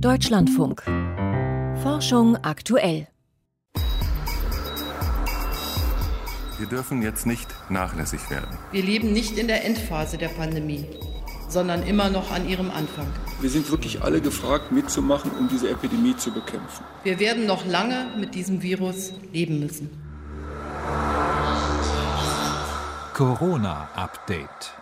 Deutschlandfunk. Forschung aktuell. Wir dürfen jetzt nicht nachlässig werden. Wir leben nicht in der Endphase der Pandemie, sondern immer noch an ihrem Anfang. Wir sind wirklich alle gefragt, mitzumachen, um diese Epidemie zu bekämpfen. Wir werden noch lange mit diesem Virus leben müssen. Corona-Update.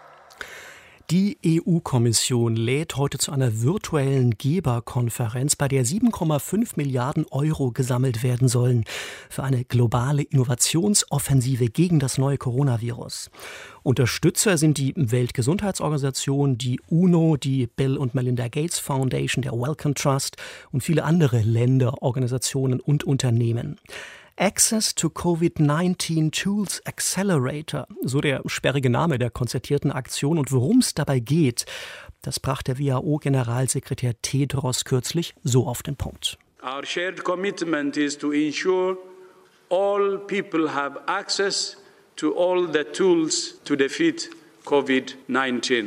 Die EU-Kommission lädt heute zu einer virtuellen Geberkonferenz, bei der 7,5 Milliarden Euro gesammelt werden sollen für eine globale Innovationsoffensive gegen das neue Coronavirus. Unterstützer sind die Weltgesundheitsorganisation, die UNO, die Bill und Melinda Gates Foundation, der Wellcome Trust und viele andere Länder, Organisationen und Unternehmen. Access to COVID-19 Tools Accelerator, so der sperrige Name der konzertierten Aktion. Und worum es dabei geht, das brachte der WHO-Generalsekretär Tedros kürzlich so auf den Punkt. Our shared commitment is to ensure all people have access to all the tools to defeat COVID-19.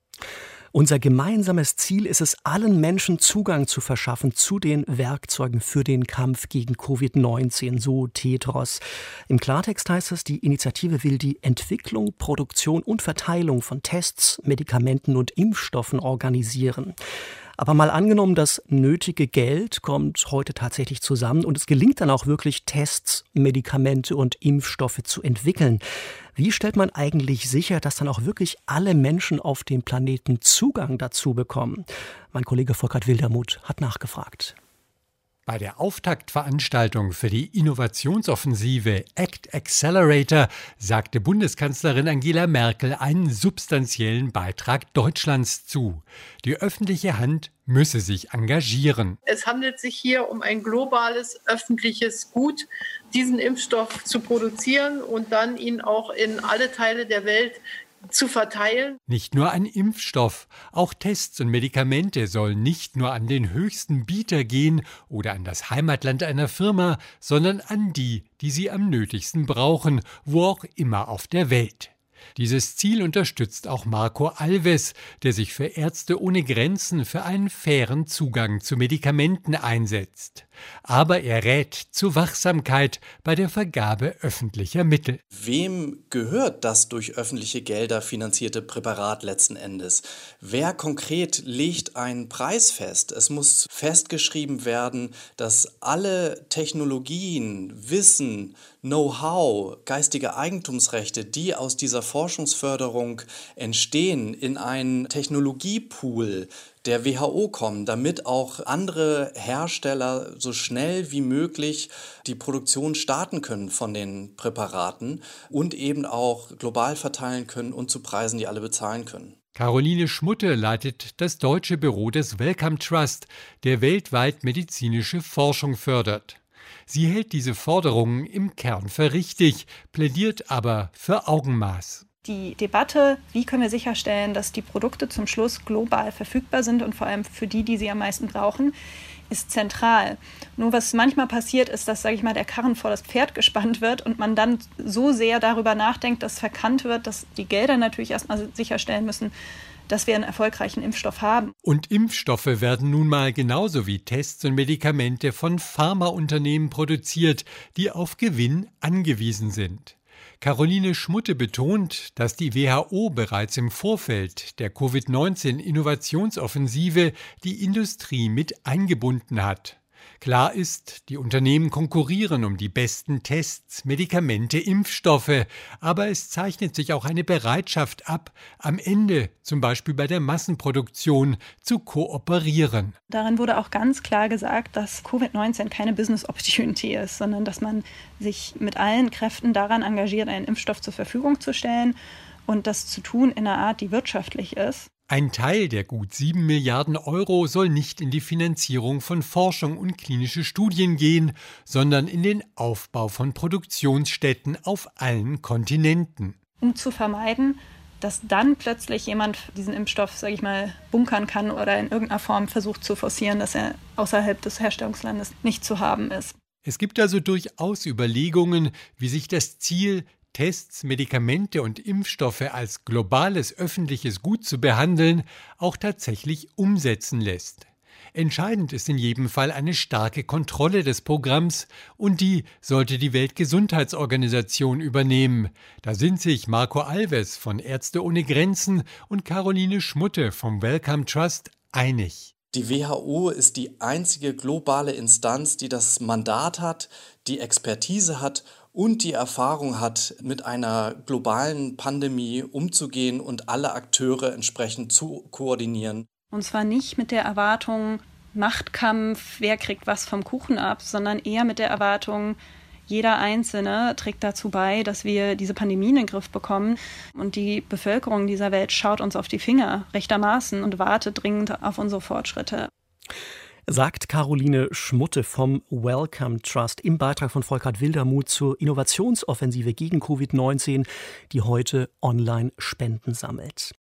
Unser gemeinsames Ziel ist es, allen Menschen Zugang zu verschaffen zu den Werkzeugen für den Kampf gegen Covid-19, so Tedros. Im Klartext heißt es, die Initiative will die Entwicklung, Produktion und Verteilung von Tests, Medikamenten und Impfstoffen organisieren. Aber mal angenommen, das nötige Geld kommt heute tatsächlich zusammen und es gelingt dann auch wirklich, Tests, Medikamente und Impfstoffe zu entwickeln. Wie stellt man eigentlich sicher, dass dann auch wirklich alle Menschen auf dem Planeten Zugang dazu bekommen? Mein Kollege Volkert Wildermuth hat nachgefragt. Bei der Auftaktveranstaltung für die Innovationsoffensive ACT Accelerator sagte Bundeskanzlerin Angela Merkel einen substanziellen Beitrag Deutschlands zu. Die öffentliche Hand müsse sich engagieren. Es handelt sich hier um ein globales öffentliches Gut, diesen Impfstoff zu produzieren und dann ihn auch in alle Teile der Welt zu verteilen. Nicht nur ein Impfstoff, auch Tests und Medikamente sollen nicht nur an den höchsten Bieter gehen oder an das Heimatland einer Firma, sondern an die, die sie am nötigsten brauchen, wo auch immer auf der Welt. Dieses Ziel unterstützt auch Marco Alves, der sich für Ärzte ohne Grenzen für einen fairen Zugang zu Medikamenten einsetzt. Aber er rät zu Wachsamkeit bei der Vergabe öffentlicher Mittel. Wem gehört das durch öffentliche Gelder finanzierte Präparat letzten Endes? Wer konkret legt einen Preis fest? Es muss festgeschrieben werden, dass alle Technologien, Wissen, Know-how, geistige Eigentumsrechte, die aus dieser Forschungsförderung entstehen, in einen Technologiepool der WHO kommen, damit auch andere Hersteller so schnell wie möglich die Produktion starten können von den Präparaten und eben auch global verteilen können und zu Preisen, die alle bezahlen können. Caroline Schmutte leitet das deutsche Büro des Wellcome Trust, der weltweit medizinische Forschung fördert. Sie hält diese Forderungen im Kern für richtig, plädiert aber für Augenmaß. Die Debatte, wie können wir sicherstellen, dass die Produkte zum Schluss global verfügbar sind und vor allem für die, die sie am meisten brauchen, ist zentral. Nur was manchmal passiert, ist, dass, der Karren vor das Pferd gespannt wird und man dann so sehr darüber nachdenkt, dass verkannt wird, dass die Gelder natürlich erstmal sicherstellen müssen, dass wir einen erfolgreichen Impfstoff haben. Und Impfstoffe werden nun mal genauso wie Tests und Medikamente von Pharmaunternehmen produziert, die auf Gewinn angewiesen sind. Caroline Schmutte betont, dass die WHO bereits im Vorfeld der Covid-19-Innovationsoffensive die Industrie mit eingebunden hat. Klar ist, die Unternehmen konkurrieren um die besten Tests, Medikamente, Impfstoffe, aber es zeichnet sich auch eine Bereitschaft ab, am Ende, zum Beispiel bei der Massenproduktion, zu kooperieren. Darin wurde auch ganz klar gesagt, dass Covid-19 keine Business Opportunity ist, sondern dass man sich mit allen Kräften daran engagiert, einen Impfstoff zur Verfügung zu stellen und das zu tun in einer Art, die wirtschaftlich ist. Ein Teil der gut 7 Milliarden Euro soll nicht in die Finanzierung von Forschung und klinische Studien gehen, sondern in den Aufbau von Produktionsstätten auf allen Kontinenten. Um zu vermeiden, dass dann plötzlich jemand diesen Impfstoff, bunkern kann oder in irgendeiner Form versucht zu forcieren, dass er außerhalb des Herstellungslandes nicht zu haben ist. Es gibt also durchaus Überlegungen, wie sich das Ziel, Tests, Medikamente und Impfstoffe als globales öffentliches Gut zu behandeln, auch tatsächlich umsetzen lässt. Entscheidend ist in jedem Fall eine starke Kontrolle des Programms und die sollte die Weltgesundheitsorganisation übernehmen. Da sind sich Marco Alves von Ärzte ohne Grenzen und Caroline Schmutte vom Wellcome Trust einig. Die WHO ist die einzige globale Instanz, die das Mandat hat, die Expertise hat und die Erfahrung hat, mit einer globalen Pandemie umzugehen und alle Akteure entsprechend zu koordinieren. Und zwar nicht mit der Erwartung, Machtkampf, wer kriegt was vom Kuchen ab, sondern eher mit der Erwartung, jeder Einzelne trägt dazu bei, dass wir diese Pandemie in den Griff bekommen. Und die Bevölkerung dieser Welt schaut uns auf die Finger rechtermaßen und wartet dringend auf unsere Fortschritte. Sagt Caroline Schmutte vom Wellcome Trust im Beitrag von Volkert Wildermuth zur Innovationsoffensive gegen Covid-19, die heute online Spenden sammelt.